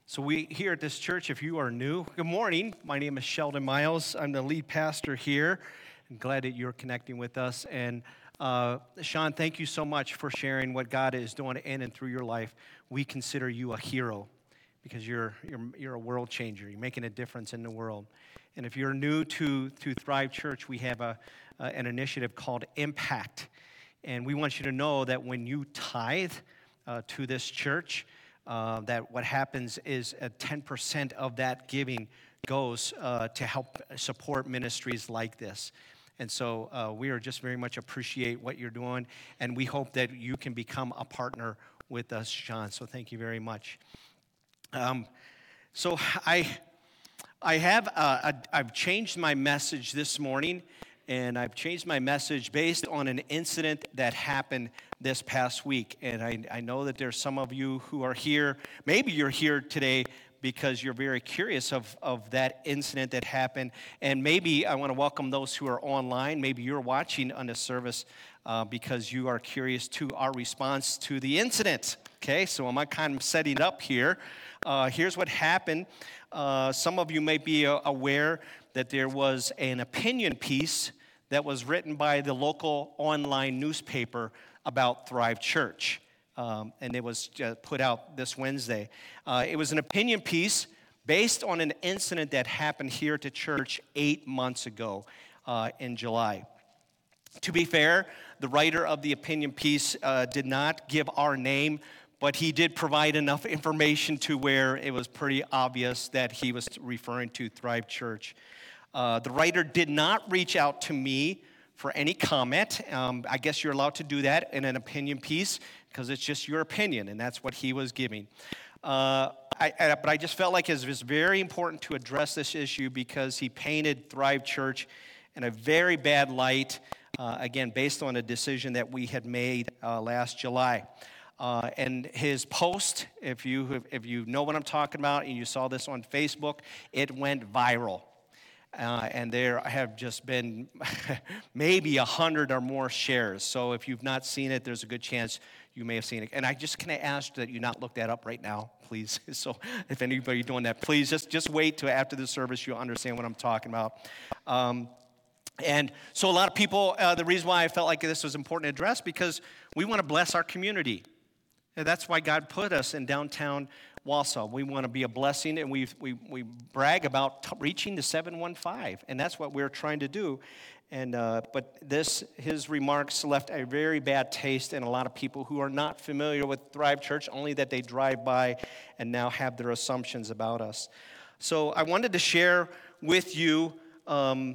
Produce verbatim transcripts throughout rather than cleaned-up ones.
So we here at this church, if you are new, good morning. My name is Sheldon Miles. I'm the lead pastor here. I'm glad that you're connecting with us. And uh, Sean, thank you so much for sharing what God is doing in and through your life. We consider you a hero because you're you're you're a world changer. You're making a difference in the world. And if you're new to to Thrive Church, we have a uh, an initiative called Impact, and we want you to know that when you tithe uh, to this church, Uh, that what happens is uh, ten percent of that giving goes uh, to help support ministries like this. And so uh, we are just very much appreciate what you're doing, and we hope that you can become a partner with us, Sean. So thank you very much. Um, so I, I have uh, a, I've changed my message this morning, and I've changed my message based on an incident that happened this past week. And I, I know that there's some of you who are here. Maybe you're here today because you're very curious of, of that incident that happened. And maybe I want to welcome those who are online. Maybe you're watching on this service uh, because you are curious to our response to the incident. Okay, so I'm kind of setting up here. Uh, here's what happened. Uh, some of you may be aware that there was an opinion piece that was written by the local online newspaper about Thrive Church, um, and it was uh, put out this Wednesday. Uh, it was an opinion piece based on an incident that happened here at the church eight months ago uh, in July. To be fair, the writer of the opinion piece uh, did not give our name, but he did provide enough information to where it was pretty obvious that he was referring to Thrive Church. Uh, the writer did not reach out to me for any comment. Um, I guess you're allowed to do that in an opinion piece because it's just your opinion, and that's what he was giving. Uh, I, I, but I just felt like it was very important to address this issue because he painted Thrive Church in a very bad light, uh, again, based on a decision that we had made uh, last July. Uh, and his post, if you if you know what I'm talking about and you saw this on Facebook, it went viral. Uh, and there have just been maybe a hundred or more shares. So if you've not seen it, there's a good chance you may have seen it. And I just kind of ask that you not look that up right now, please. So if anybody's doing that, please just, just wait till after the service. You'll understand what I'm talking about. Um, and so a lot of people, uh, the reason why I felt like this was important to address, because we want to bless our community. And that's why God put us in downtown Wausau. We want to be a blessing, and we we we brag about t- reaching the seven one five, and that's what we're trying to do. And uh, but this his remarks left a very bad taste in a lot of people who are not familiar with Thrive Church, only that they drive by and now have their assumptions about us. So I wanted to share with you. Um,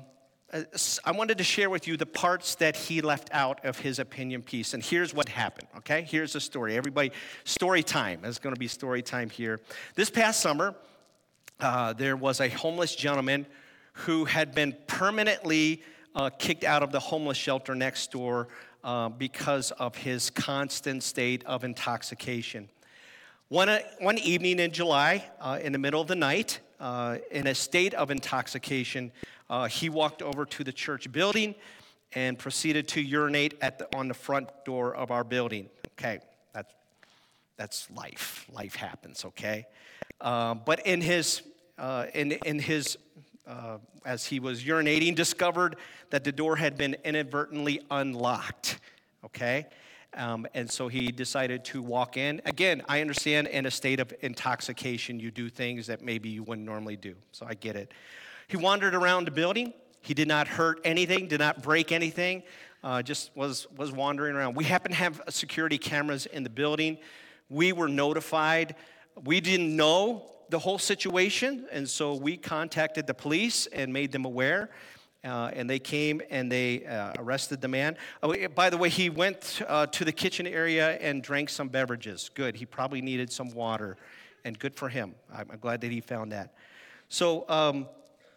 I wanted to share with you the parts that he left out of his opinion piece. And here's what happened, okay? Here's the story. Everybody, story time. There's going to be story time here. This past summer, uh, there was a homeless gentleman who had been permanently uh, kicked out of the homeless shelter next door uh, because of his constant state of intoxication. One, uh, one evening in July, uh, in the middle of the night, uh, in a state of intoxication, Uh, he walked over to the church building and proceeded to urinate at the, on the front door of our building. Okay, that's, that's life. Life happens, okay? Uh, but in his, uh, in, in his uh, as he was urinating, discovered that the door had been inadvertently unlocked, okay? Um, and so he decided to walk in. Again, I understand in a state of intoxication, you do things that maybe you wouldn't normally do, so I get it. He wandered around the building. He did not hurt anything, did not break anything, uh, just was, was wandering around. We happen to have security cameras in the building. We were notified. We didn't know the whole situation, and so we contacted the police and made them aware, uh, and they came and they uh, arrested the man. Oh, by the way, he went uh, to the kitchen area and drank some beverages. Good. He probably needed some water, and good for him. I'm, I'm glad that he found that. So, um,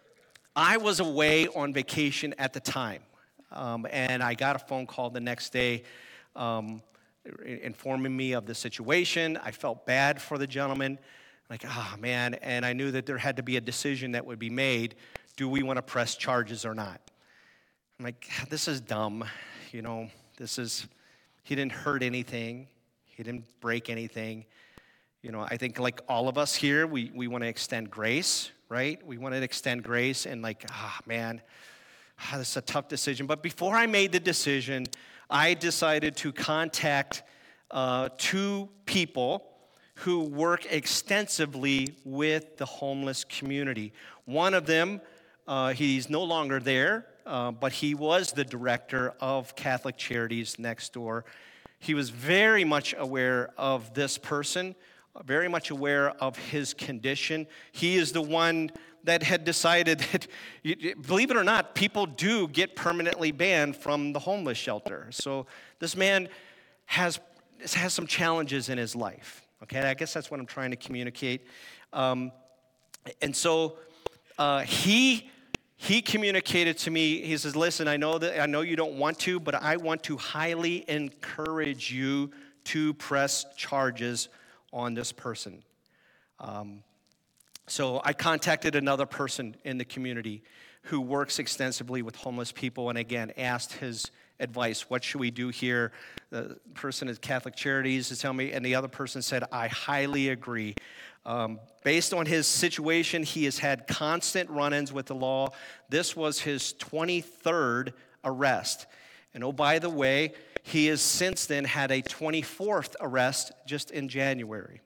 I was away on vacation at the time, um, and I got a phone call the next day um, informing me of the situation. I felt bad for the gentleman, like, ah, oh, man, and I knew that there had to be a decision that would be made. Do we want to press charges or not? I'm like, this is dumb, you know, this is, he didn't hurt anything, he didn't break anything. You know, I think like all of us here, we, we want to extend grace, right? We want to extend grace and like, ah, man, ah, this is a tough decision. But before I made the decision, I decided to contact uh, two people who work extensively with the homeless community. One of them, uh, he's no longer there, uh, but he was the director of Catholic Charities next door. He was very much aware of this person, very much aware of his condition. He is the one that had decided that, believe it or not, people do get permanently banned from the homeless shelter. So this man has, has some challenges in his life. Okay, I guess that's what I'm trying to communicate. Um, and so uh, he he communicated to me. He says, "Listen, I know that I know you don't want to, but I want to highly encourage you to press charges on this person." Um, so I contacted another person in the community who works extensively with homeless people, and again asked his advice. What should we do here? The person at Catholic Charities is telling me, and the other person said, I highly agree. Um, based on his situation, he has had constant run-ins with the law. This was his twenty-third arrest. And oh, by the way, he has since then had a twenty-fourth arrest just in January.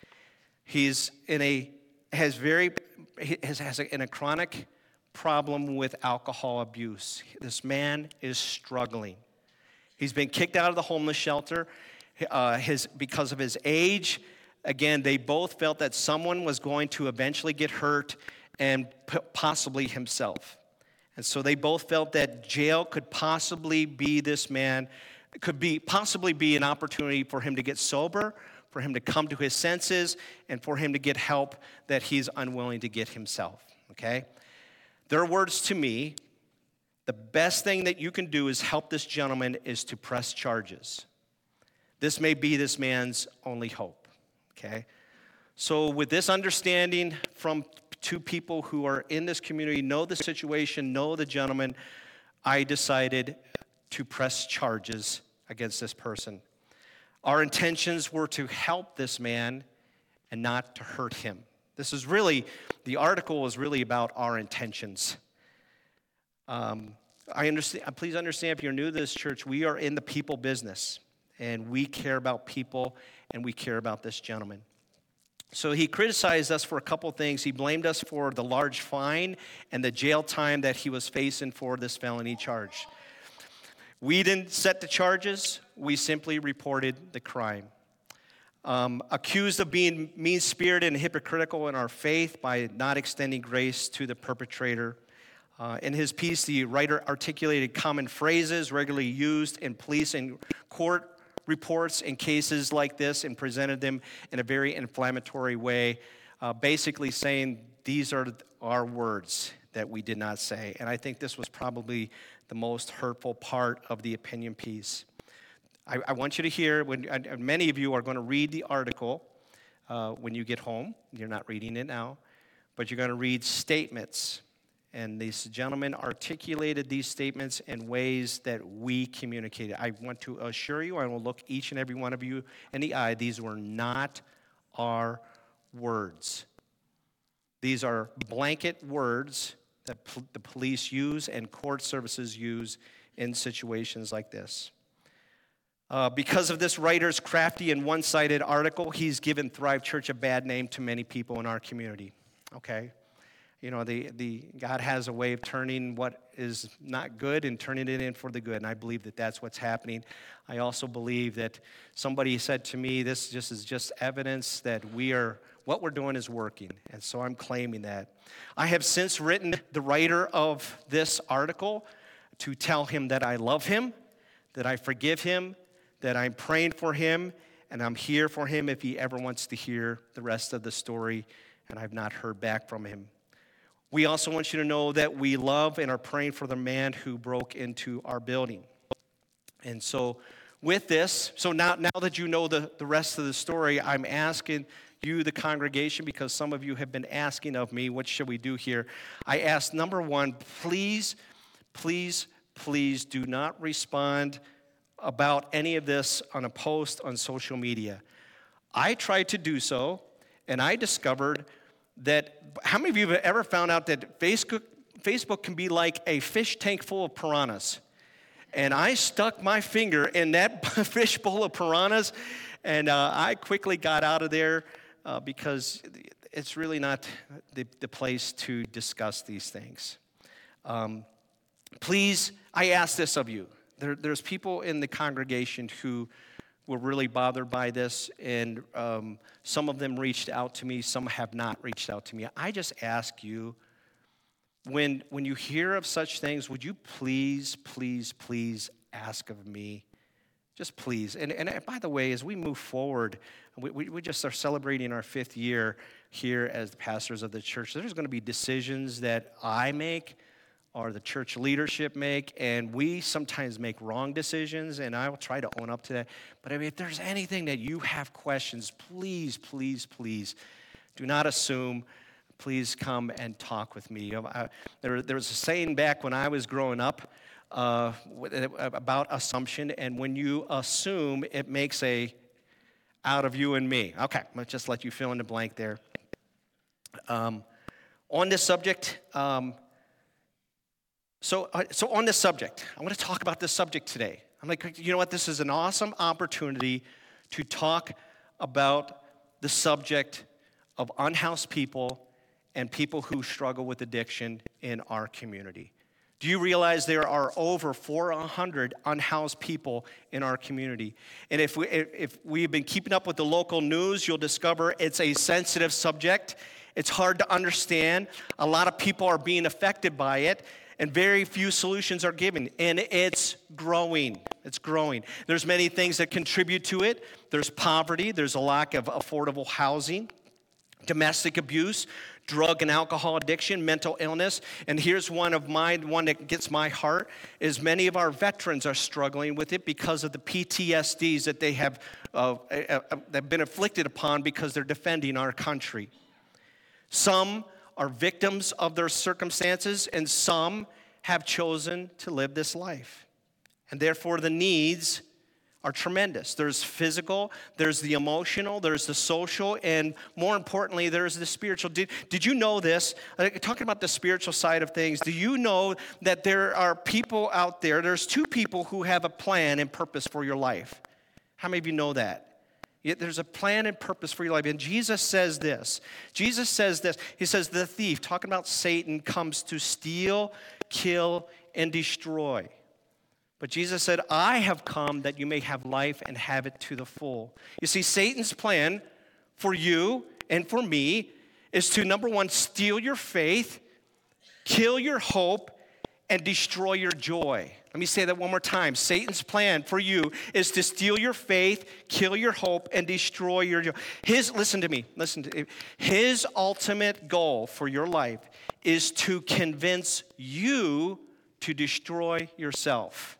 He's in a, has very, has, has a, in a chronic problem with alcohol abuse. This man is struggling. He's been kicked out of the homeless shelter uh, his, because of his age. Again, they both felt that someone was going to eventually get hurt, and p- possibly himself. And so they both felt that jail could possibly be this man, could be possibly be an opportunity for him to get sober, for him to come to his senses, and for him to get help that he's unwilling to get himself, okay? Their words to me, the best thing that you can do is help this gentleman is to press charges. This may be this man's only hope, okay? So with this understanding from two people who are in this community, know the situation, know the gentleman, I decided to press charges against this person. Our intentions were to help this man and not to hurt him. This is really, the article is really about our intentions. Um, I understand. Please understand, if you're new to this church, we are in the people business, and we care about people, and we care about this gentleman. So he criticized us for a couple things. He blamed us for the large fine and the jail time that he was facing for this felony charge. We didn't set the charges. We simply reported the crime. Um, accused of being mean-spirited and hypocritical in our faith by not extending grace to the perpetrator. Uh, in his piece, the writer articulated common phrases regularly used in police and court reports in cases like this and presented them in a very inflammatory way, uh, basically saying these are our words that we did not say. And I think this was probably the most hurtful part of the opinion piece. I, I want you to hear, when uh, many of you are going to read the article uh, when you get home. You're not reading it now, but you're going to read statements. And this gentleman articulated these statements in ways that we communicated. I want to assure you, I will look each and every one of you in the eye, these were not our words. These are blanket words that p- the police use and court services use in situations like this. Uh, because of this writer's crafty and one-sided article, he's given Thrive Church a bad name to many people in our community, okay? You know, the, the God has a way of turning what is not good and turning it in for the good, and I believe that that's what's happening. I also believe that somebody said to me, this just is just evidence that we are, what we're doing is working, and so I'm claiming that. I have since written the writer of this article to tell him that I love him, that I forgive him, that I'm praying for him, and I'm here for him if he ever wants to hear the rest of the story, and I've not heard back from him. We also want you to know that we love and are praying for the man who broke into our building. And so with this, so now, now that you know the, the rest of the story, I'm asking you, the congregation, because some of you have been asking of me, what should we do here? I ask, number one, please, please, please do not respond about any of this on a post on social media. I tried to do so, and I discovered that, how many of you have ever found out that Facebook, Facebook can be like a fish tank full of piranhas? And I stuck my finger in that fish bowl of piranhas, and uh, I quickly got out of there uh, because it's really not the, the place to discuss these things. Um, please, I ask this of you. There, there's people in the congregation who were really bothered by this, and um, some of them reached out to me, some have not reached out to me. I just ask you, When, when you hear of such things, would you please, please, please ask of me? Just please. And, and by the way, as we move forward, we, we, we just are celebrating our fifth year here as the pastors of the church. There's going to be decisions that I make or the church leadership make, and we sometimes make wrong decisions, and I will try to own up to that. But I mean, if there's anything that you have questions, please, please, please do not assume. Please come and talk with me. I, there, there was a saying back when I was growing up uh, about assumption, and when you assume, it makes a out of you and me. Okay, let's just let you fill in the blank there. Um, on this subject, um, so uh, so on this subject, I want to talk about this subject today. I'm like, you know what? This is an awesome opportunity to talk about the subject of unhoused people and people who struggle with addiction in our community. Do you realize there are over four hundred unhoused people in our community? And if, we, if we've been keeping up with the local news, you'll discover it's a sensitive subject. It's hard to understand. A lot of people are being affected by it, and very few solutions are given. And it's growing. It's growing. There's many things that contribute to it. There's poverty. There's a lack of affordable housing, domestic abuse, drug and alcohol addiction, mental illness. And here's one of mine, one that gets my heart, is many of our veterans are struggling with it because of the P T S Ds that they have uh, uh, that been afflicted upon because they're defending our country. Some are victims of their circumstances, and some have chosen to live this life. And therefore, the needs are tremendous. There's physical, there's the emotional, there's the social, and more importantly, there's the spiritual. Did, did you know this? Uh, talking about the spiritual side of things, do you know that there are people out there, there's two people who have a plan and purpose for your life? How many of you know that? Yet there's a plan and purpose for your life. And Jesus says this. Jesus says this. He says, the thief, talking about Satan, comes to steal, kill, and destroy. But Jesus said, I have come that you may have life and have it to the full. You see, Satan's plan for you and for me is to, number one, steal your faith, kill your hope, and destroy your joy. Let me say that one more time. Satan's plan for you is to steal your faith, kill your hope, and destroy your joy. His, listen to me, listen to me. His ultimate goal for your life is to convince you to destroy yourself.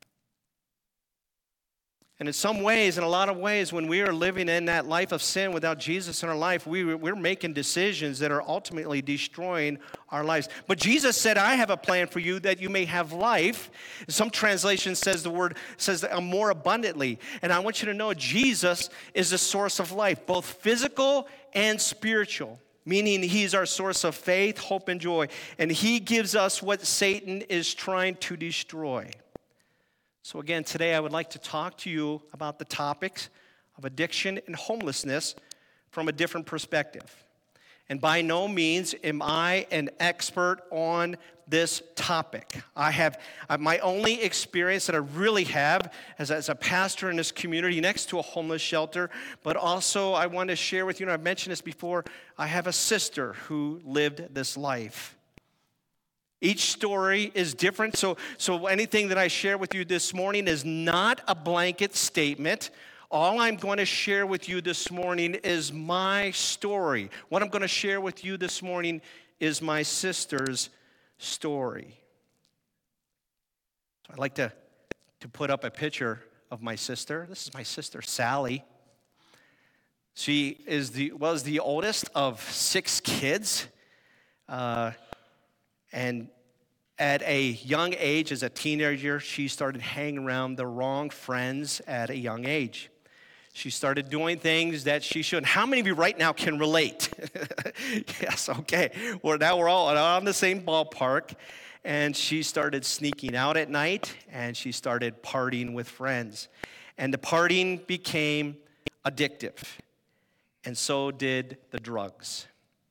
And in some ways, in a lot of ways, when we are living in that life of sin without Jesus in our life, we, we're making decisions that are ultimately destroying our lives. But Jesus said, I have a plan for you that you may have life. Some translation says the word says that more abundantly. And I want you to know Jesus is the source of life, both physical and spiritual. Meaning he's our source of faith, hope, and joy. And he gives us what Satan is trying to destroy. So again, today I would like to talk to you about the topics of addiction and homelessness from a different perspective. And by no means am I an expert on this topic. I have uh, my only experience that I really have as, as a pastor in this community next to a homeless shelter, but also I want to share with you, and I've mentioned this before, I have a sister who lived this life. Each story is different, so, so anything that I share with you this morning is not a blanket statement. All I'm going to share with you this morning is my story. What I'm going to share with you this morning is my sister's story. So I'd like to, to put up a picture of my sister. This is my sister, Sally. She is the was the oldest of six kids. Uh, and at a young age, as a teenager, she started hanging around the wrong friends at a young age. She started doing things that she shouldn't. How many of you right now can relate? Yes, okay. Well, now we're all on the same ballpark. And she started sneaking out at night, and she started partying with friends. And the partying became addictive, and so did the drugs.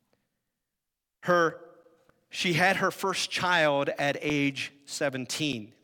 Her, she had her first child at age seventeen.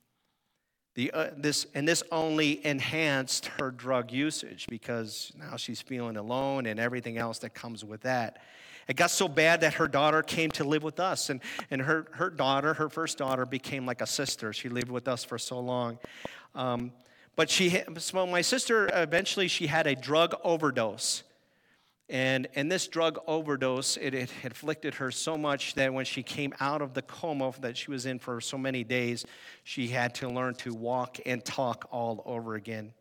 The, uh, this, and this only enhanced her drug usage because now she's feeling alone and everything else that comes with that. It got so bad that her daughter came to live with us. And, and her, her daughter, her first daughter, became like a sister. She lived with us for so long. Um, but she, so my sister, eventually she had a drug overdose. And, and this drug overdose, it, it afflicted her so much that when she came out of the coma that she was in for so many days, she had to learn to walk and talk all over again.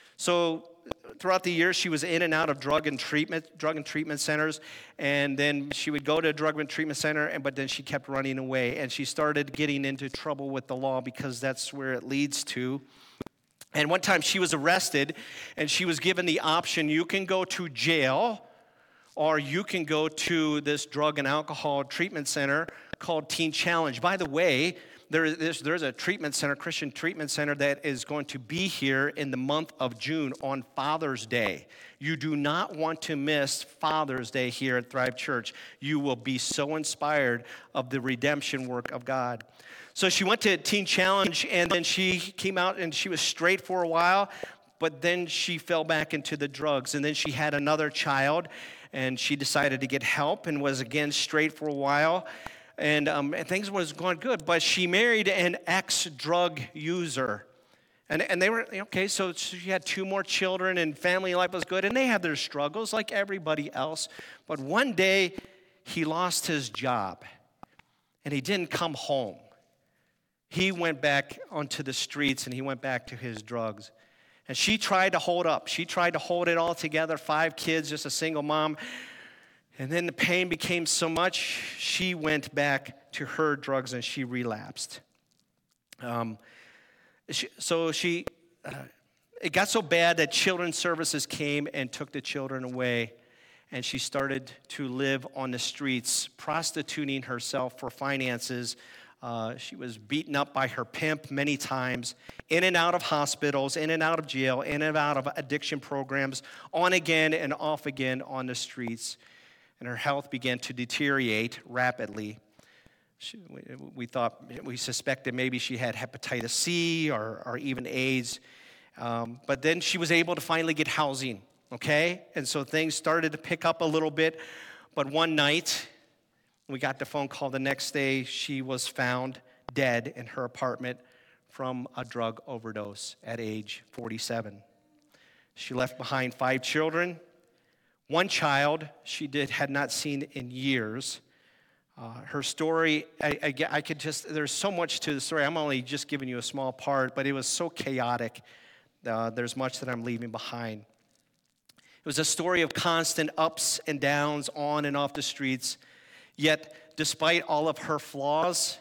So throughout the years, she was in and out of drug and treatment, drug and treatment centers, and then she would go to a drug and treatment center, and but then she kept running away, and she started getting into trouble with the law because that's where it leads to. And one time she was arrested, and she was given the option: you can go to jail, or you can go to this drug and alcohol treatment center called Teen Challenge. By the way, there, there's, there's a treatment center, Christian treatment center, that is going to be here in the month of June on Father's Day. You do not want to miss Father's Day here at Thrive Church. You will be so inspired of the redemption work of God. So she went to Teen Challenge, and then she came out, and she was straight for a while, but then she fell back into the drugs, and then she had another child, and she decided to get help and was again straight for a while, and, um, and things was going good. But she married an ex-drug user, and and they were okay. So she had two more children, and family life was good, and they had their struggles like everybody else. But one day, he lost his job, and he didn't come home. He went back onto the streets, and he went back to his drugs. And she tried to hold up. She tried to hold it all together, five kids, just a single mom. And then the pain became so much, she went back to her drugs and she relapsed. Um, she, so she, uh, it got so bad that Children's Services came and took the children away. And she started to live on the streets, prostituting herself for finances. Uh, she was beaten up by her pimp many times, in and out of hospitals, in and out of jail, in and out of addiction programs, on again and off again on the streets. And her health began to deteriorate rapidly. She, we, we thought, we suspected maybe she had hepatitis C or, or even AIDS. Um, but then she was able to finally get housing, okay? And so things started to pick up a little bit. But one night, we got the phone call the next day. She was found dead in her apartment from a drug overdose at age forty-seven. She left behind five children. One child she did had not seen in years. Uh, her story, I, I, I could just, there's so much to the story. I'm only just giving you a small part, but it was so chaotic. Uh, there's much that I'm leaving behind. It was a story of constant ups and downs on and off the streets. Yet, despite all of her flaws,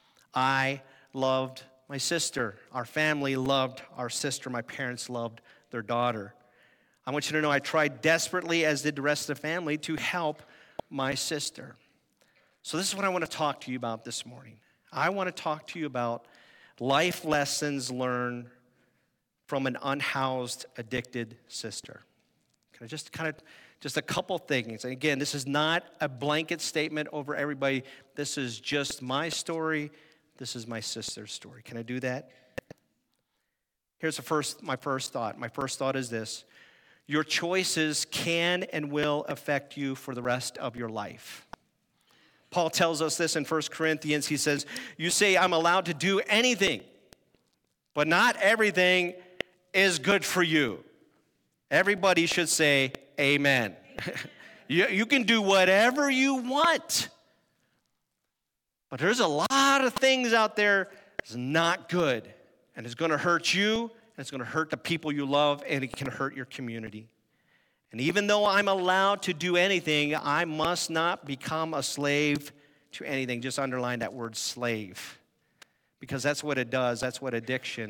I loved my sister. Our family loved our sister. My parents loved their daughter. I want you to know I tried desperately, as did the rest of the family, to help my sister. So this is what I want to talk to you about this morning. I want to talk to you about life lessons learned from an unhoused, addicted sister. Can I just kind of... Just a couple things. And again, this is not a blanket statement over everybody. This is just my story. This is my sister's story. Can I do that? Here's the first, my first thought. My first thought is this. Your choices can and will affect you for the rest of your life. Paul tells us this in First Corinthians. He says, you say I'm allowed to do anything, but not everything is good for you. Everybody should say, amen. you, you can do whatever you want. But there's a lot of things out there that's not good. And it's going to hurt you, and it's going to hurt the people you love, and it can hurt your community. And even though I'm allowed to do anything, I must not become a slave to anything. Just underline that word slave. Because that's what it does. That's what addiction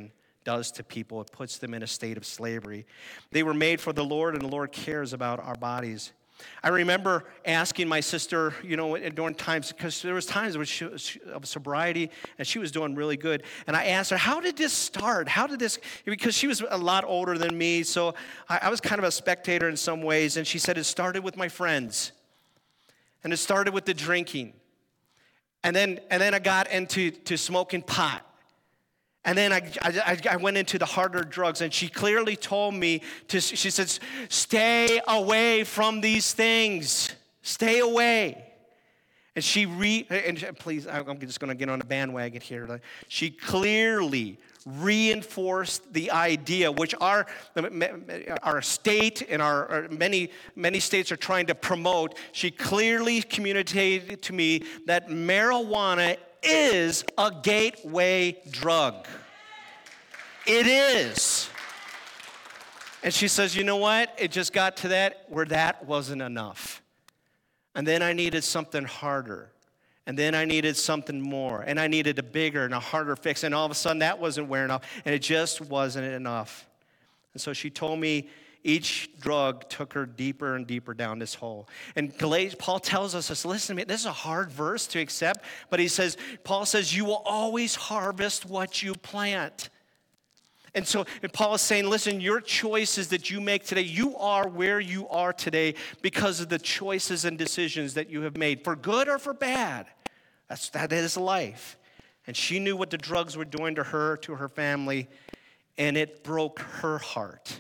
does to people. It puts them in a state of slavery. They were made for the Lord, and the Lord cares about our bodies. I remember asking my sister, you know, during times, because there was times when she was of sobriety, and she was doing really good. And I asked her, how did this start? How did this, because she was a lot older than me, so I, I was kind of a spectator in some ways. And she said, it started with my friends. And it started with the drinking. And then, and then I got into to smoking pot. And then I, I, I went into the harder drugs, and she clearly told me, to, she says, stay away from these things. Stay away. And she, re, and please, I'm just going to get on the bandwagon here. She clearly reinforced the idea, which our, our state and our, our many, many states are trying to promote. She clearly communicated to me that marijuana is a gateway drug. It is. And she says, you know what? It just got to that where that wasn't enough. And then I needed something harder. And then I needed something more. And I needed a bigger and a harder fix. And all of a sudden that wasn't wearing off. And it just wasn't enough. And so she told me each drug took her deeper and deeper down this hole. And Galatians, Paul tells us this, listen to me, this is a hard verse to accept, but he says, Paul says, you will always harvest what you plant. And so and Paul is saying, listen, your choices that you make today, you are where you are today because of the choices and decisions that you have made, for good or for bad. That's, that is life. And she knew what the drugs were doing to her, to her family, and it broke her heart.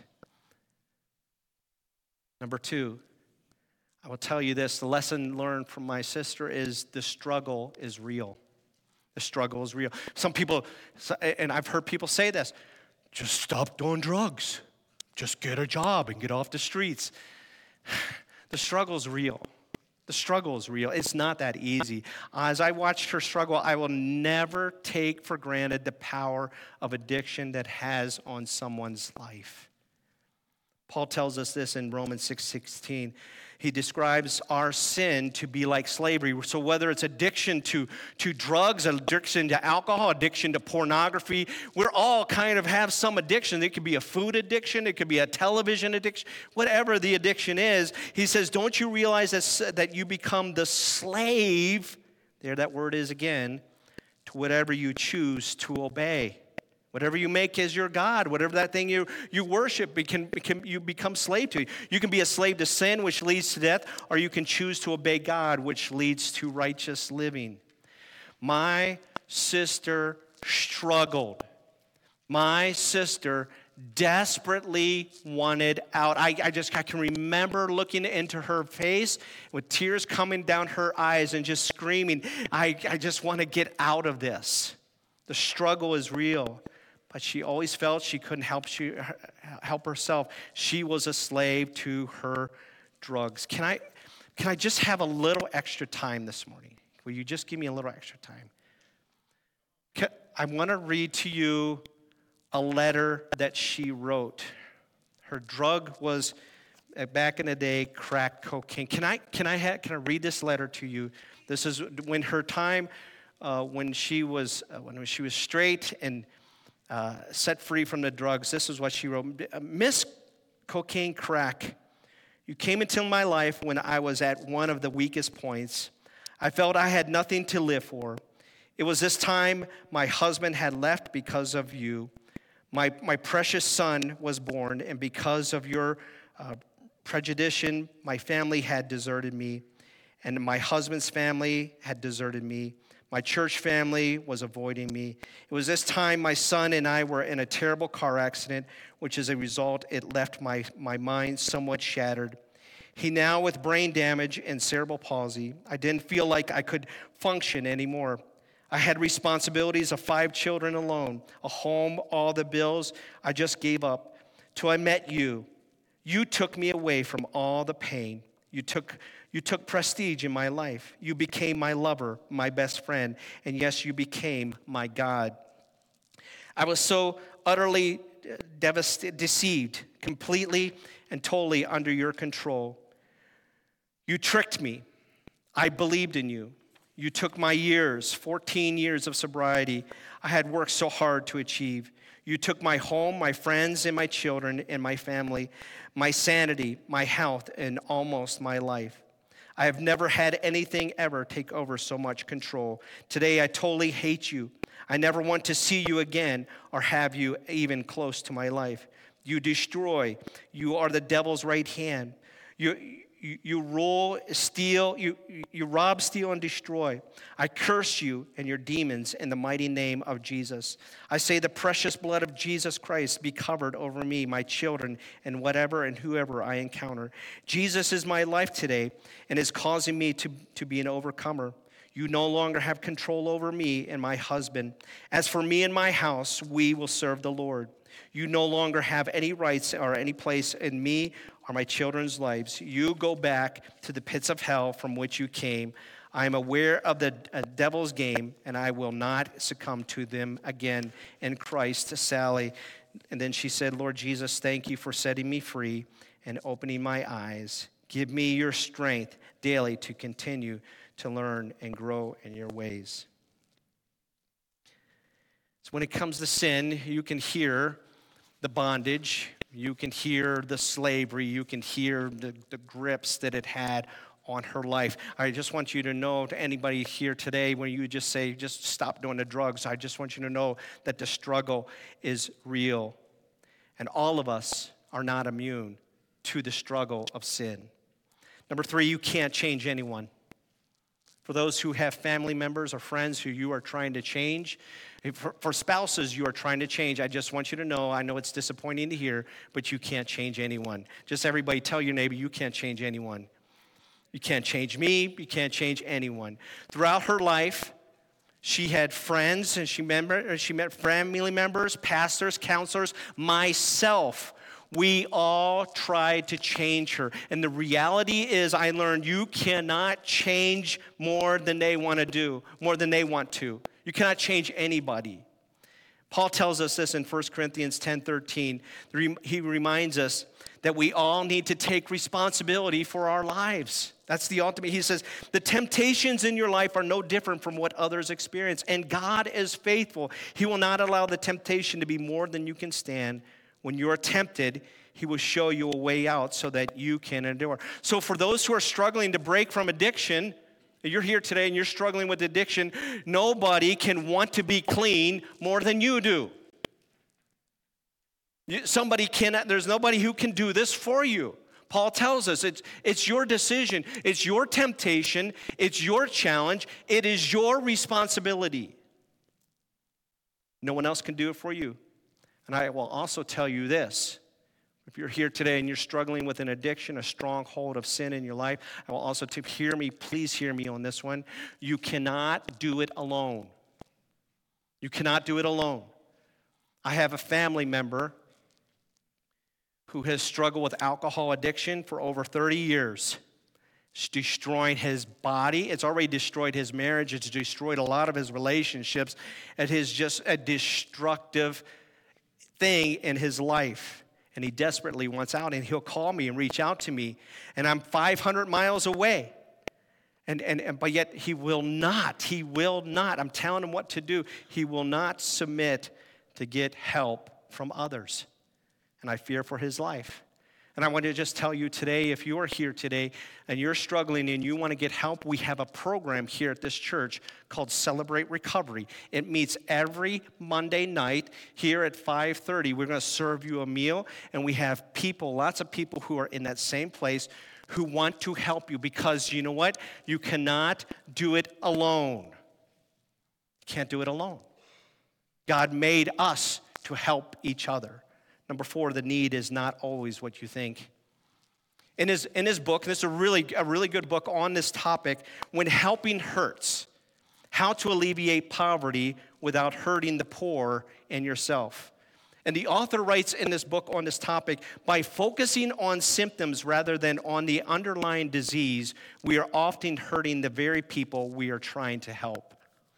Number two, I will tell you this, the lesson learned from my sister is the struggle is real. The struggle is real. Some people, and I've heard people say this, just stop doing drugs. Just get a job and get off the streets. The struggle is real. The struggle is real. It's not that easy. As I watched her struggle, I will never take for granted the power of addiction that has on someone's life. Paul tells us this in Romans six sixteen. He describes our sin to be like slavery. So whether it's addiction to, to drugs, addiction to alcohol, addiction to pornography, we're all kind of have some addiction. It could be a food addiction. It could be a television addiction. Whatever the addiction is, he says, don't you realize that, that you become the slave, there that word is again, to whatever you choose to obey. Whatever you make as your God, whatever that thing you, you worship, can, can, you become slave to. You can be a slave to sin, which leads to death, or you can choose to obey God, which leads to righteous living. My sister struggled. My sister desperately wanted out. I, I just I can remember looking into her face with tears coming down her eyes and just screaming, I, I just want to get out of this. The struggle is real. But she always felt she couldn't help, she, help herself. She was a slave to her drugs. Can I, can I just have a little extra time this morning? Will you just give me a little extra time? Can, I want to read to you a letter that she wrote. Her drug was, back in the day, crack cocaine. Can I, can I, ha- can I read this letter to you? This is when her time, uh, when she was, uh, when she was straight and Uh, set free from the drugs. This is what she wrote. Miss Cocaine Crack, you came into my life when I was at one of the weakest points. I felt I had nothing to live for. It was this time my husband had left because of you. My, my precious son was born, and because of your uh, prejudice, my family had deserted me, and my husband's family had deserted me. My church family was avoiding me. It was this time my son and I were in a terrible car accident, which as a result, it left my, my mind somewhat shattered. He now with brain damage and cerebral palsy. I didn't feel like I could function anymore. I had responsibilities of five children alone, a home, all the bills. I just gave up till I met you. You took me away from all the pain. You took You took prestige in my life. You became my lover, my best friend, and yes, you became my God. I was so utterly devastated, deceived, completely and totally under your control. You tricked me. I believed in you. You took my years, fourteen years of sobriety I had worked so hard to achieve. You took my home, my friends, and my children, and my family, my sanity, my health, and almost my life. I have never had anything ever take over so much control. Today, I totally hate you. I never want to see you again or have you even close to my life. You destroy. You are the devil's right hand. You, you, you rule, steal, you, you rob, steal, and destroy. I curse you and your demons in the mighty name of Jesus. I say the precious blood of Jesus Christ be covered over me, my children, and whatever and whoever I encounter. Jesus is my life today and is causing me to, to be an overcomer. You no longer have control over me and my husband. As for me and my house, we will serve the Lord. You no longer have any rights or any place in me or my children's lives. You go back to the pits of hell from which you came. I am aware of the uh, devil's game, and I will not succumb to them again in Christ, Sally. And then she said, Lord Jesus, thank you for setting me free and opening my eyes. Give me your strength daily to continue to learn and grow in your ways. So when it comes to sin, you can hear the bondage, you can hear the slavery, you can hear the, the grips that it had on her life. I just want you to know, to anybody here today, when you just say, just stop doing the drugs, I just want you to know that the struggle is real. And all of us are not immune to the struggle of sin. Number three, you can't change anyone. For those who have family members or friends who you are trying to change, for, for spouses you are trying to change, I just want you to know, I know it's disappointing to hear, but you can't change anyone. Just everybody tell your neighbor, you can't change anyone. You can't change me, you can't change anyone. Throughout her life, she had friends, and she, member, she met family members, pastors, counselors, myself. We all tried to change her. And the reality is, I learned you cannot change more than they want to do, more than they want to. You cannot change anybody. Paul tells us this in First Corinthians ten thirteen. He reminds us that we all need to take responsibility for our lives. That's the ultimate. He says, the temptations in your life are no different from what others experience. And God is faithful. He will not allow the temptation to be more than you can stand. When you are tempted, he will show you a way out so that you can endure. So for those who are struggling to break from addiction, you're here today and you're struggling with addiction, nobody can want to be clean more than you do. Somebody cannot, there's nobody who can do this for you. Paul tells us it's, it's your decision, it's your temptation, it's your challenge, it is your responsibility. No one else can do it for you. And I will also tell you this. If you're here today and you're struggling with an addiction, a stronghold of sin in your life, I will also to hear me, please hear me on this one. You cannot do it alone. You cannot do it alone. I have a family member who has struggled with alcohol addiction for over thirty years. It's destroying his body. It's already destroyed his marriage. It's destroyed a lot of his relationships. It is just a destructive thing in his life. And he desperately wants out, and he'll call me and reach out to me, and I'm five hundred miles away. And, and, and but yet he will not, he will not, I'm telling him what to do. He will not submit to get help from others. And I fear for his life. And I want to just tell you today, if you are here today and you're struggling and you want to get help, we have a program here at this church called Celebrate Recovery. It meets every Monday night here at five thirty. We're going to serve you a meal, and we have people, lots of people who are in that same place who want to help you, because you know what? You cannot do it alone. You can't do it alone. God made us to help each other. Number four, the need is not always what you think. In his, in his book, and this is a really, a really good book on this topic, When Helping Hurts, How to Alleviate Poverty Without Hurting the Poor and Yourself. And the author writes in this book on this topic, by focusing on symptoms rather than on the underlying disease, we are often hurting the very people we are trying to help.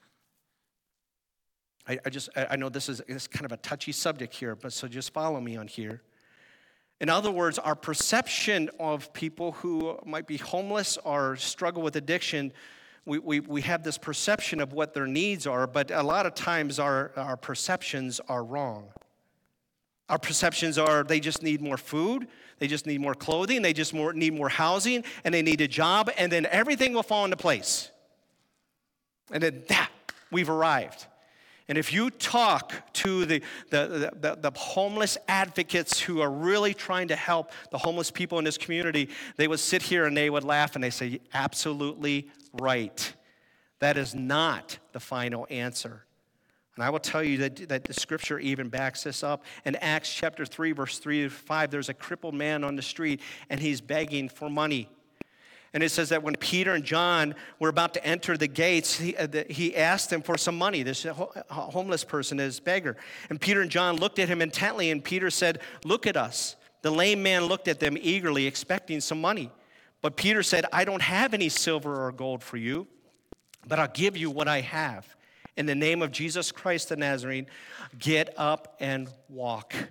I, I just, I know this is, this is kind of a touchy subject here, but so just follow me on here. In other words, our perception of people who might be homeless or struggle with addiction, we, we, we have this perception of what their needs are, but a lot of times our, our perceptions are wrong. Our perceptions are they just need more food, they just need more clothing, they just more, need more housing, and they need a job, and then everything will fall into place. And then that, we've arrived. And if you talk to the, the, the, the homeless advocates who are really trying to help the homeless people in this community, they would sit here and they would laugh and they say, absolutely right. That is not the final answer. And I will tell you that, that the scripture even backs this up. In Acts chapter three, verse three to five, there's a crippled man on the street, and he's begging for money. And it says that when Peter and John were about to enter the gates, he, uh, the, he asked them for some money, this ho- homeless person, this beggar. And Peter and John looked at him intently, and Peter said, look at us. The lame man looked at them eagerly, expecting some money. But Peter said, I don't have any silver or gold for you, but I'll give you what I have. In the name of Jesus Christ the Nazarene, get up and walk. You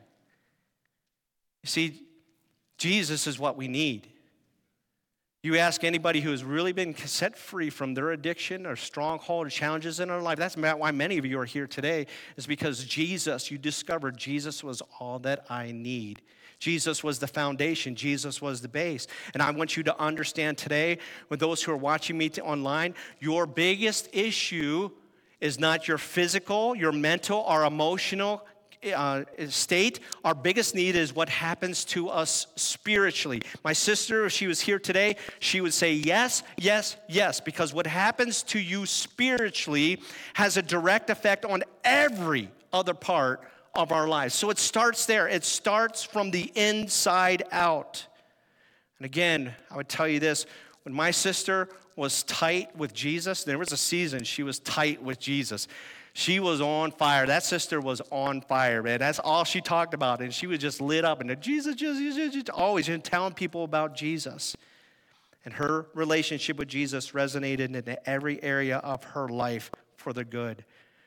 see, Jesus is what we need. You ask anybody who has really been set free from their addiction or stronghold or challenges in their life, that's why many of you are here today, is because Jesus, you discovered Jesus was all that I need. Jesus was the foundation. Jesus was the base. And I want you to understand today, with those who are watching me online, your biggest issue is not your physical, your mental, or emotional uh, state. Our biggest need is what happens to us spiritually. My sister, if she was here today, she would say yes, yes, yes, because what happens to you spiritually has a direct effect on every other part of our lives. So it starts there. It starts from the inside out. And again, I would tell you this, when my sister was tight with Jesus, there was a season she was tight with Jesus. She was on fire. That sister was on fire, man. That's all she talked about. And she was just lit up. And Jesus, Jesus, Jesus, Jesus, always telling people about Jesus. And her relationship with Jesus resonated in every area of her life for the good.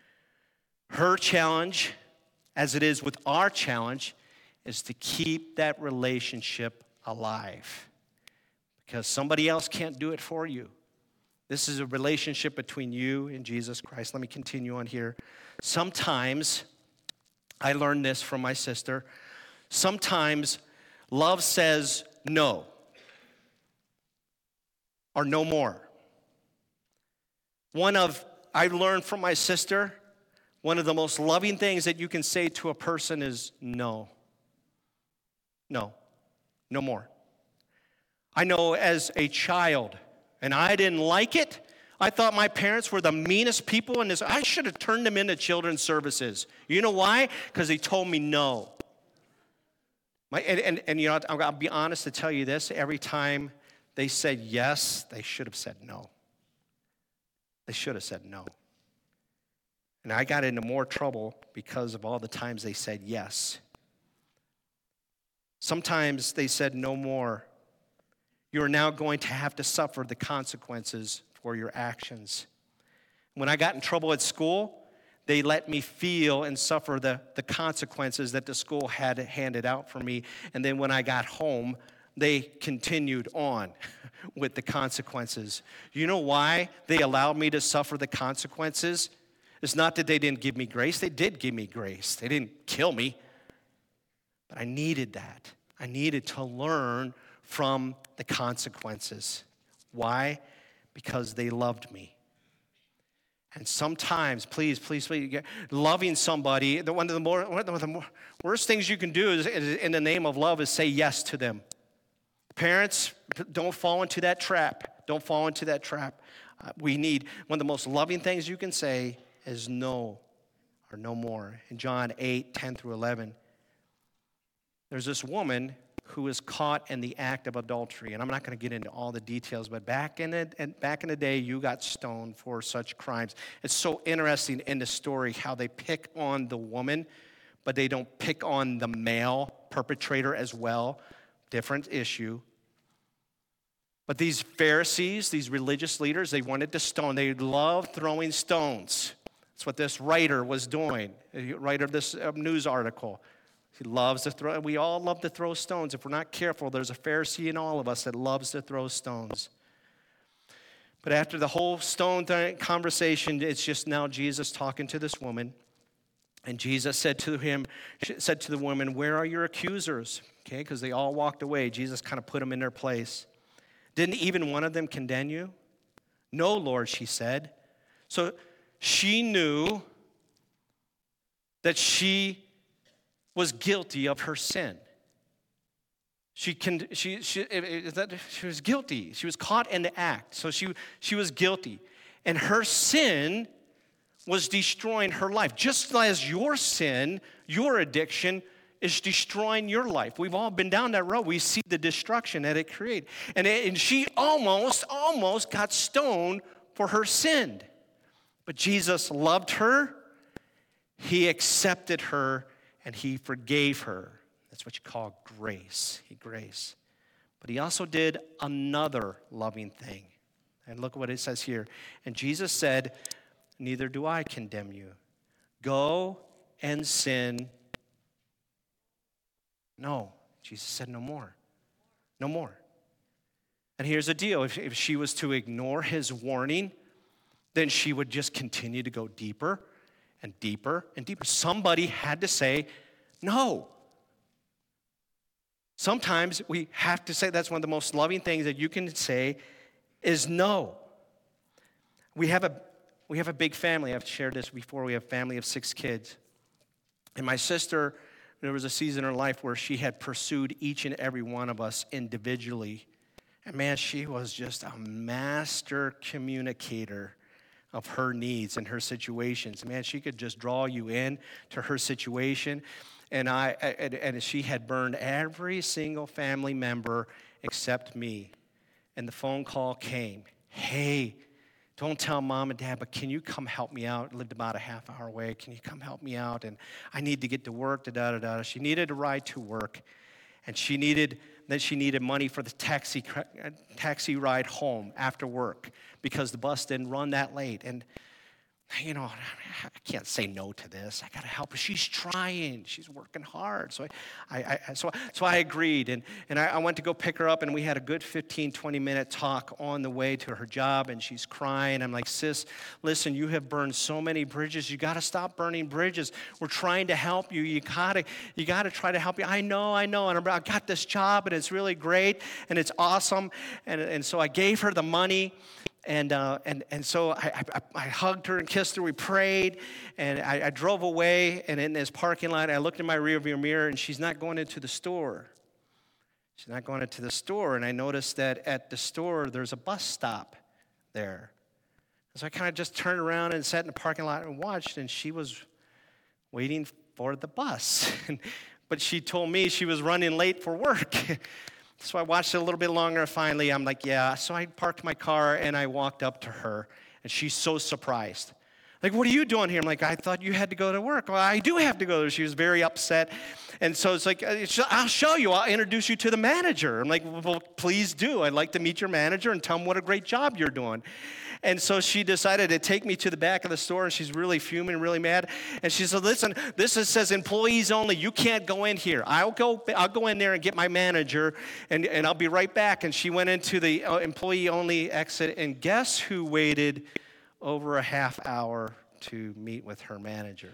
Her challenge, as it is with our challenge, is to keep that relationship alive. Because somebody else can't do it for you. This is a relationship between you and Jesus Christ. Let me continue on here. Sometimes, I learned this from my sister, sometimes love says no or no more. One of, I learned from my sister, one of the most loving things that you can say to a person is no. No. No more. I know as a child, and I didn't like it. I thought my parents were the meanest people in this. I should have turned them into children's services. You know why? Because they told me no. My, and, and, and, you know, I'll, I'll be honest to tell you this. Every time they said yes, they should have said no. They should have said no. And I got into more trouble because of all the times they said yes. Sometimes they said no more. You are now going to have to suffer the consequences for your actions. When I got in trouble at school, they let me feel and suffer the, the consequences that the school had handed out for me. And then when I got home, they continued on with the consequences. You know why they allowed me to suffer the consequences? It's not that they didn't give me grace. They did give me grace. They didn't kill me. But I needed that. I needed to learn from the consequences. Why? Because they loved me. And sometimes, please, please, please, loving somebody, one of the, more, one of the more, worst things you can do is, is, in the name of love, is say yes to them. Parents, don't fall into that trap. Don't fall into that trap. Uh, we need, one of the most loving things you can say is no or no more. In John eight, ten through eleven, there's this woman who was caught in the act of adultery. And I'm not going to get into all the details, but back in, the, back in the day, you got stoned for such crimes. It's so interesting in the story how they pick on the woman, but they don't pick on the male perpetrator as well. Different issue. But these Pharisees, these religious leaders, they wanted to stone. They loved throwing stones. That's what this writer was doing, the writer of this news article. He loves to throw, we all love to throw stones. If we're not careful, there's a Pharisee in all of us that loves to throw stones. But after the whole stone conversation, it's just now Jesus talking to this woman. And Jesus said to him, said to the woman, where are your accusers? Okay, because they all walked away. Jesus kind of put them in their place. Didn't even one of them condemn you? No, Lord, she said. So she knew that she was guilty of her sin. She, can, she, she, that she was guilty. She was caught in the act. So she, she was guilty. And her sin was destroying her life. Just as your sin, your addiction, is destroying your life. We've all been down that road. We see the destruction that it created. And, it, and she almost, almost got stoned for her sin. But Jesus loved her. He accepted her, and he forgave her. That's what you call grace. He grace. But he also did another loving thing. And look what it says here. And Jesus said, neither do I condemn you. Go and sin. No. Jesus said no more. No more. And here's the deal. If, if she was to ignore his warning, then she would just continue to go deeper and deeper and deeper. Somebody had to say no. Sometimes we have to say, that's one of the most loving things that you can say is no. We have a we have a big family. I've shared this before. We have a family of six kids. And my sister, there was a season in her life where she had pursued each and every one of us individually. And man, she was just a master communicator of her needs and her situations. Man, she could just draw you in to her situation. And I and, and she had burned every single family member except me. And the phone call came. Hey, don't tell mom and dad, but can you come help me out? I lived about a half hour away. Can you come help me out? And I need to get to work, da da da da. She needed a ride to work. And she needed, then she needed money for the taxi taxi ride home after work because the bus didn't run that late. And you know, I can't say no to this. I got to help her. She's trying. She's working hard. So I, I, I so, so I agreed. And, and I, I went to go pick her up, and we had a good fifteen, twenty-minute talk on the way to her job, and she's crying. I'm like, sis, listen, you have burned so many bridges. You got to stop burning bridges. We're trying to help you. You got to you got to try to help you. I know, I know. And I'm, I got this job, and it's really great, and it's awesome. And, and so I gave her the money. And uh, and and so I, I, I hugged her and kissed her. We prayed, and I, I drove away. And in this parking lot, I looked in my rearview mirror, and she's not going into the store. She's not going into the store. And I noticed that at the store, there's a bus stop there. So I kind of just turned around and sat in the parking lot and watched, and she was waiting for the bus. But she told me she was running late for work. So I watched it a little bit longer, and finally I'm like, yeah. So I parked my car, and I walked up to her, and she's so surprised. Like, what are you doing here? I'm like, I thought you had to go to work. Well, I do have to go there. She was very upset. And so it's like, I'll show you. I'll introduce you to the manager. I'm like, well, please do. I'd like to meet your manager and tell him what a great job you're doing. And so she decided to take me to the back of the store, and she's really fuming, really mad. And she said, listen, this is, says employees only. You can't go in here. I'll go I'll go in there and get my manager, and, and I'll be right back. And she went into the employee-only exit, and guess who waited over a half hour to meet with her manager?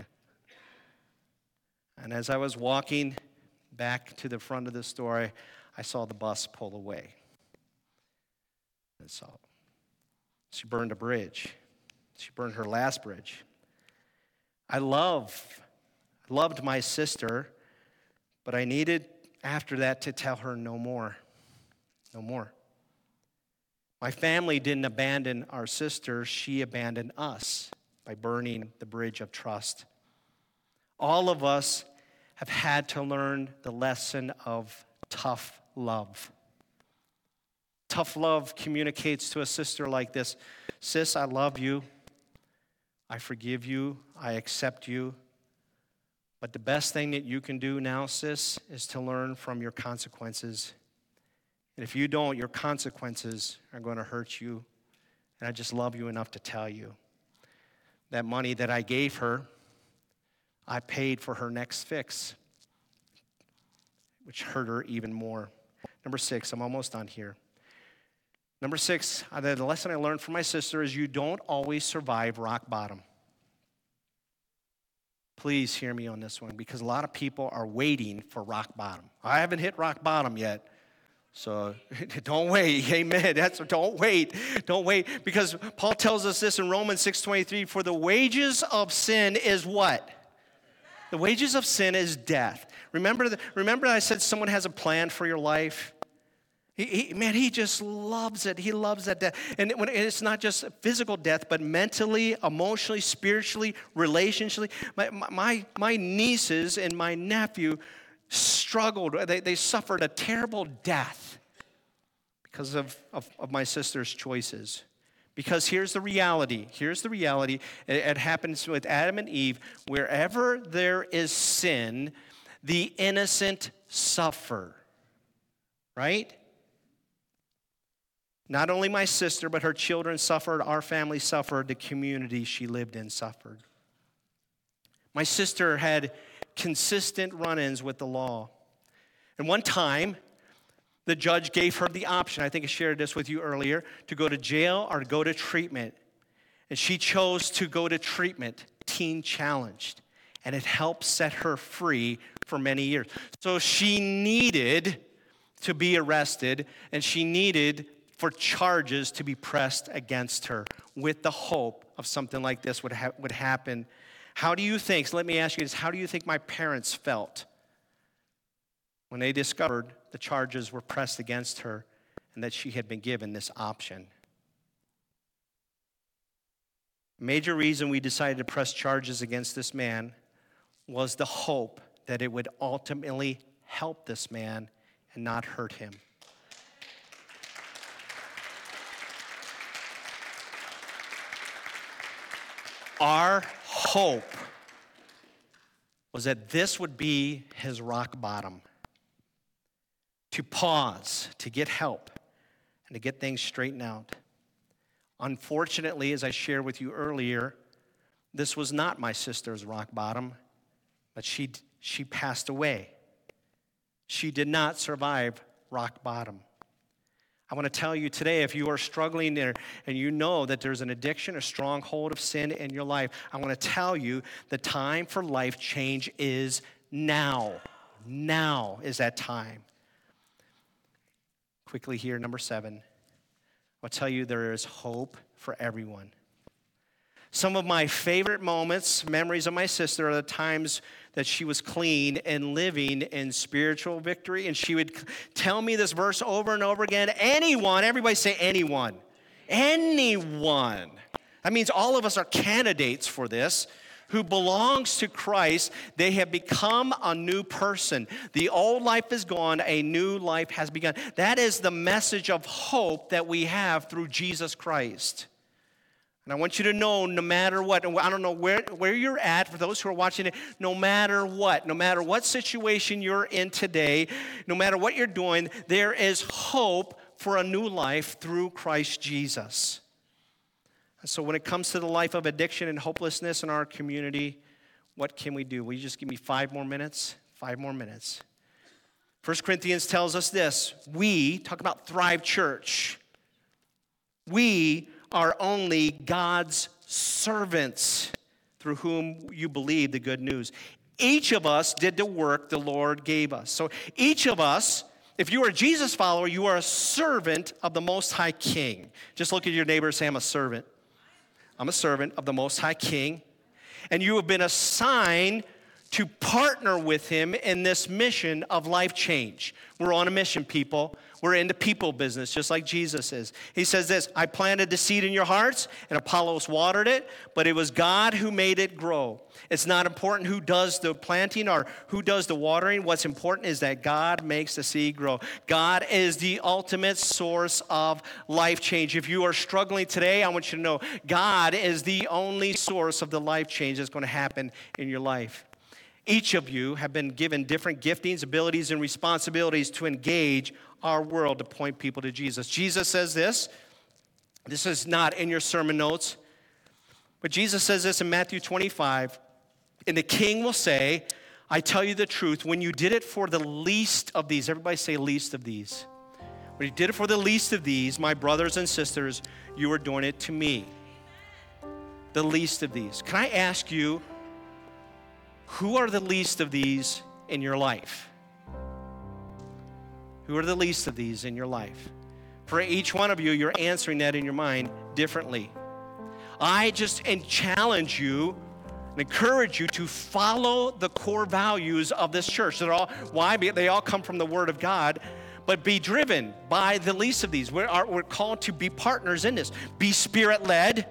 And as I was walking back to the front of the store, I saw the bus pull away. And so she burned a bridge. She burned her last bridge. I love, loved my sister, but I needed after that to tell her no more. No more. My family didn't abandon our sister. She abandoned us by burning the bridge of trust. All of us have had to learn the lesson of tough love. Tough love communicates to a sister like this: sis, I love you. I forgive you. I accept you. But the best thing that you can do now, sis, is to learn from your consequences. And if you don't, your consequences are going to hurt you. And I just love you enough to tell you. That money that I gave her, I paid for her next fix, which hurt her even more. Number six, I'm almost done here. Number six, the lesson I learned from my sister is you don't always survive rock bottom. Please hear me on this one, because a lot of people are waiting for rock bottom. I haven't hit rock bottom yet. So don't wait, amen. That's don't wait, don't wait, because Paul tells us this in Romans six twenty-three. For the wages of sin is what? The wages of sin is death. Remember, the, remember I said someone has a plan for your life. He, he, man, he just loves it. He loves that death, and when it's not just physical death, but mentally, emotionally, spiritually, relationally. My my my nieces and my nephew struggled. They, they suffered a terrible death because of, of, of my sister's choices. Because here's the reality. Here's the reality. It, it happens with Adam and Eve. Wherever there is sin, the innocent suffer. Right? Not only my sister, but her children suffered. Our family suffered. The community she lived in suffered. My sister had consistent run-ins with the law. And one time, the judge gave her the option, I think I shared this with you earlier, to go to jail or go to treatment. And she chose to go to treatment, teen challenged. And it helped set her free for many years. So she needed to be arrested, and she needed for charges to be pressed against her with the hope of something like this would, ha- would happen. How do you think, so let me ask you this, how do you think my parents felt when they discovered the charges were pressed against her and that she had been given this option? Major reason we decided to press charges against this man was the hope that it would ultimately help this man and not hurt him. Our hope was that this would be his rock bottom. To pause, to get help, and to get things straightened out. Unfortunately, as I shared with you earlier, this was not my sister's rock bottom, but she, she passed away. She did not survive rock bottom. I want to tell you today, if you are struggling there and you know that there's an addiction, a stronghold of sin in your life, I want to tell you the time for life change is now. Now is that time. Quickly here, number seven. I'll tell you there is hope for everyone. Some of my favorite moments, memories of my sister, are the times that she was clean and living in spiritual victory. And she would tell me this verse over and over again. Anyone, everybody say anyone. Anyone. That means all of us are candidates for this. Who belongs to Christ, they have become a new person. The old life is gone, a new life has begun. That is the message of hope that we have through Jesus Christ. And I want you to know, no matter what, and I don't know where, where you're at, for those who are watching it, no matter what, no matter what situation you're in today, no matter what you're doing, there is hope for a new life through Christ Jesus. And so when it comes to the life of addiction and hopelessness in our community, what can we do? Will you just give me five more minutes? Five more minutes. First Corinthians tells us this. We, talk about Thrive Church, we are only God's servants through whom you believe the good news. Each of us did the work the Lord gave us. So each of us, if you are a Jesus follower, you are a servant of the Most High King. Just look at your neighbor and say, I'm a servant. I'm a servant of the Most High King. And you have been assigned to partner with him in this mission of life change. We're on a mission, people. We're in the people business, just like Jesus is. He says this, I planted the seed in your hearts, and Apollos watered it, but it was God who made it grow. It's not important who does the planting or who does the watering. What's important is that God makes the seed grow. God is the ultimate source of life change. If you are struggling today, I want you to know God is the only source of the life change that's going to happen in your life. Each of you have been given different giftings, abilities, and responsibilities to engage our world to point people to Jesus. Jesus says this. This is not in your sermon notes, but Jesus says this in Matthew twenty-five. And the king will say, I tell you the truth, when you did it for the least of these, everybody say least of these. When you did it for the least of these, my brothers and sisters, you are doing it to me. The least of these. Can I ask you, Who are the least of these in your life? Who are the least of these in your life? For each one of you, you're answering that in your mind differently. I just and challenge you and encourage you to follow the core values of this church. They're all, why? They all come from the Word of God, but be driven by the least of these. We're, are, we're called to be partners in this. Be Spirit-led.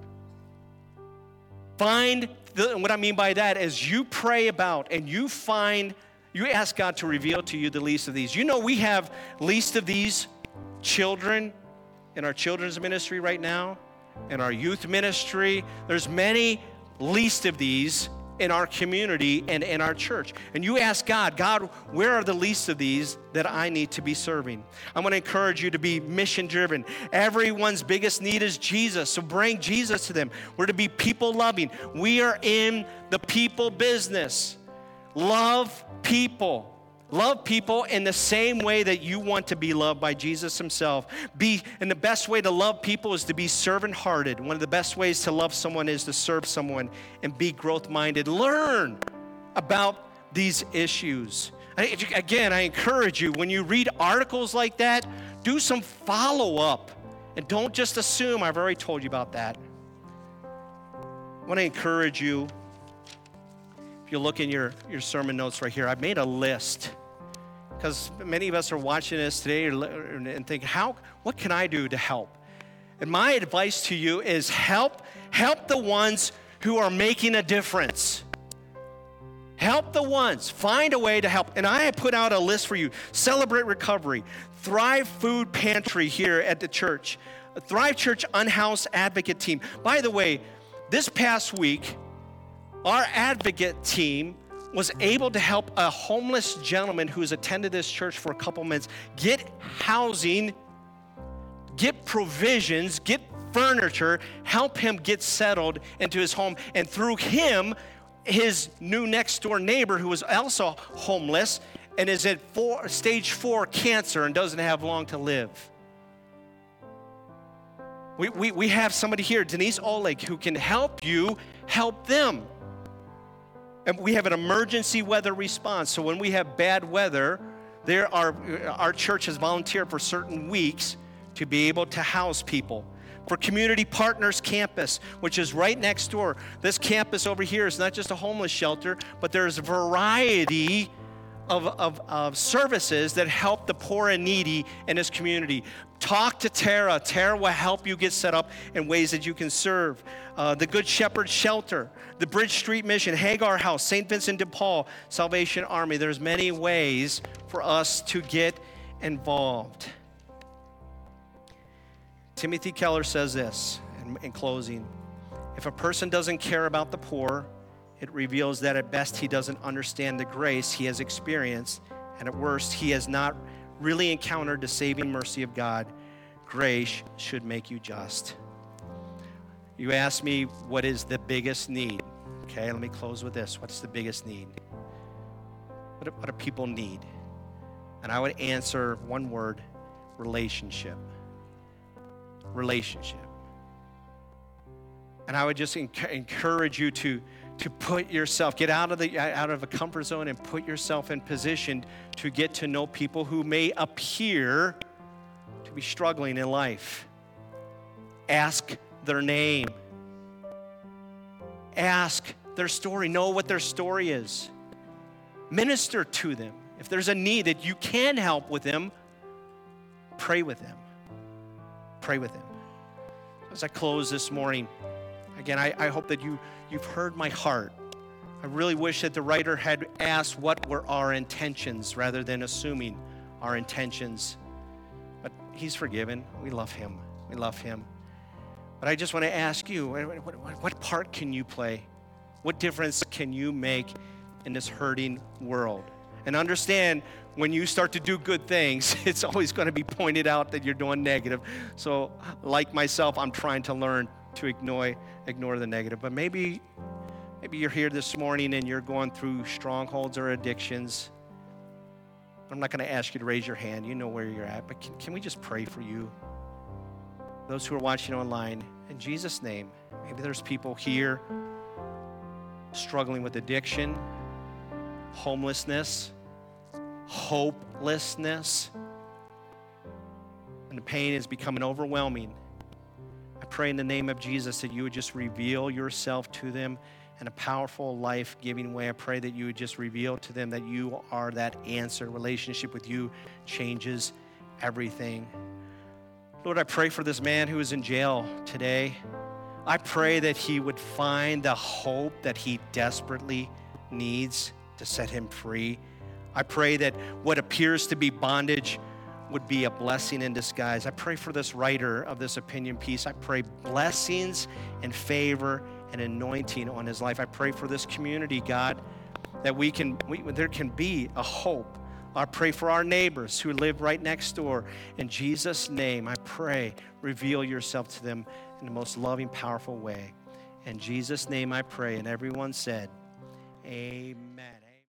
Find, the, and what I mean by that is you pray about and you find, you ask God to reveal to you the least of these. You know we have least of these children in our children's ministry right now, in our youth ministry. There's many least of these in our community and in our church. And you ask God, God, where are the least of these that I need to be serving? I'm going to encourage you to be mission-driven. Everyone's biggest need is Jesus, so bring Jesus to them. We're to be people-loving. We are in the people business. Love people. Love people in the same way that you want to be loved by Jesus himself. Be, and the best way to love people is to be servant-hearted. One of the best ways to love someone is to serve someone and be growth-minded. Learn about these issues. I, again, I encourage you, when you read articles like that, do some follow-up. And don't just assume, I've already told you about that. I want to encourage you. If you look in your, your sermon notes right here, I've made a list because many of us are watching this today and think, how, what can I do to help? And my advice to you is help, help the ones who are making a difference. Help the ones. Find a way to help. And I have put out a list for you. Celebrate Recovery, Thrive Food Pantry here at the church, Thrive Church Unhoused Advocate Team. By the way, this past week, our advocate team was able to help a homeless gentleman who's attended this church for a couple months get housing, get provisions, get furniture, help him get settled into his home. And through him, his new next door neighbor who was also homeless and is at four, stage four cancer and doesn't have long to live. We, we, we have somebody here, Denise Oleg, who can help you help them. And we have an emergency weather response. So when we have bad weather, there are, our church has volunteered for certain weeks to be able to house people. For Community Partners Campus, which is right next door. This campus over here is not just a homeless shelter, but there's a variety of, of, of services that help the poor and needy in this community. Talk to Tara. Tara will help you get set up in ways that you can serve. Uh, the Good Shepherd Shelter, the Bridge Street Mission, Hagar House, Saint Vincent de Paul, Salvation Army. There's many ways for us to get involved. Timothy Keller says this in, in closing. If a person doesn't care about the poor, it reveals that at best he doesn't understand the grace he has experienced, and at worst he has not really encountered the saving mercy of God. Grace should make you just. You asked me, what is the biggest need? Okay, let me close with this. What's the biggest need? What do, what do people need? And I would answer one word: relationship. Relationship. And I would just enc- encourage you to, to put yourself, get out of the out of a comfort zone and put yourself in position to get to know people who may appear to be struggling in life. Ask their name. Ask their story. Know what their story is. Minister to them. If there's a need that you can help with them, pray with them. Pray with them. As I close this morning, again, I, I hope that you, you've heard my heart. I really wish that the writer had asked what were our intentions rather than assuming our intentions. But he's forgiven. We love him. We love him. But I just want to ask you, what, what, what part can you play? What difference can you make in this hurting world? And understand, when you start to do good things, it's always going to be pointed out that you're doing negative. So like myself, I'm trying to learn to ignore ignore the negative. But maybe, maybe you're here this morning and you're going through strongholds or addictions. I'm not going to ask you to raise your hand. You know where you're at. But can, can we just pray for you? Those who are watching online, in Jesus' name, maybe there's people here struggling with addiction, homelessness, hopelessness, and the pain is becoming overwhelming. I pray in the name of Jesus that you would just reveal yourself to them in a powerful, life-giving way. I pray that you would just reveal to them that you are that answer. Relationship with you changes everything. Lord, I pray for this man who is in jail today. I pray that he would find the hope that he desperately needs to set him free. I pray that what appears to be bondage would be a blessing in disguise. I pray for this writer of this opinion piece. I pray blessings and favor and anointing on his life. I pray for this community, God, that we can, we, there can be a hope. I pray for our neighbors who live right next door. In Jesus' name, I pray, reveal yourself to them in the most loving, powerful way. In Jesus' name I pray, and everyone said, amen.